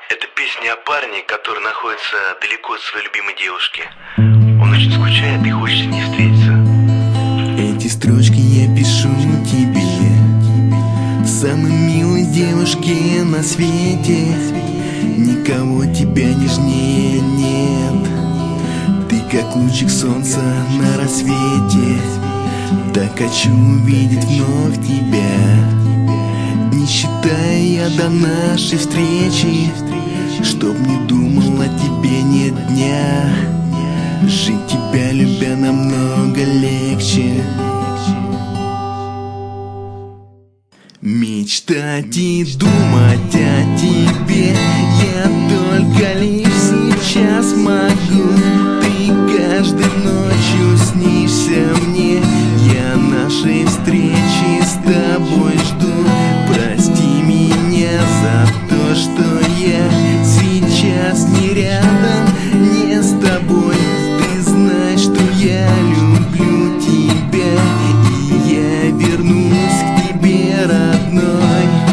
Это песня о парне, который находится далеко от своей любимой девушки. Он очень скучает и хочет с ней встретиться. Эти строчки я пишу тебе, самой милой девушке на свете. Никого тебя нежнее нет. Ты как лучик солнца на рассвете. Так хочу увидеть вновь тебя, не считая я до нашей встречи. Чтоб не думал о тебе нет дня. Жить тебя любя намного легче. Мечтать и думать о тебе я только лишь сейчас могу. Ты каждой ночью снишься мне. Я нашей встречи с тобой жду. Прости меня за то, что я сейчас не рядом, не с тобой. Ты знаешь, что я люблю тебя, и я вернусь к тебе, родной.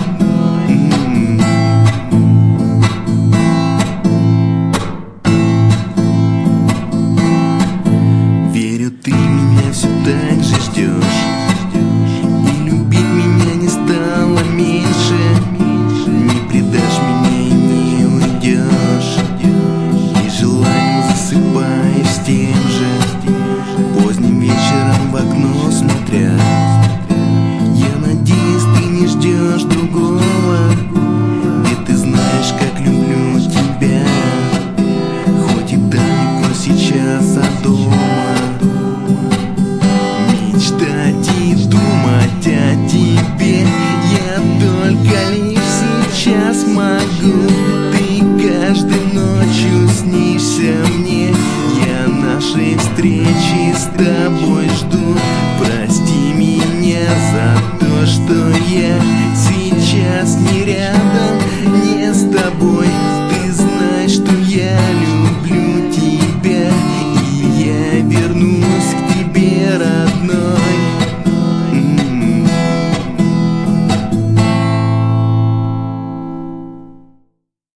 Верю, ты меня все так же ждешь, и любить меня не стало меньше. Не предашь меня и не уйдешь, и желанием засыпаешь тем же, поздним вечером в окно смотря. Я надеюсь, ты не ждешь другого, ведь ты знаешь, как люблю тебя. Хоть и далеко сейчас от дома. Мечтать и думать о тебе я только лишь сейчас могу. Ты каждой ночью снишься мне. Я нашей встречи с тобой жду. Прости меня за то, что я сейчас не рядом, не с тобой. Ты знаешь, что я люблю тебя, и я вернусь к тебе, родной.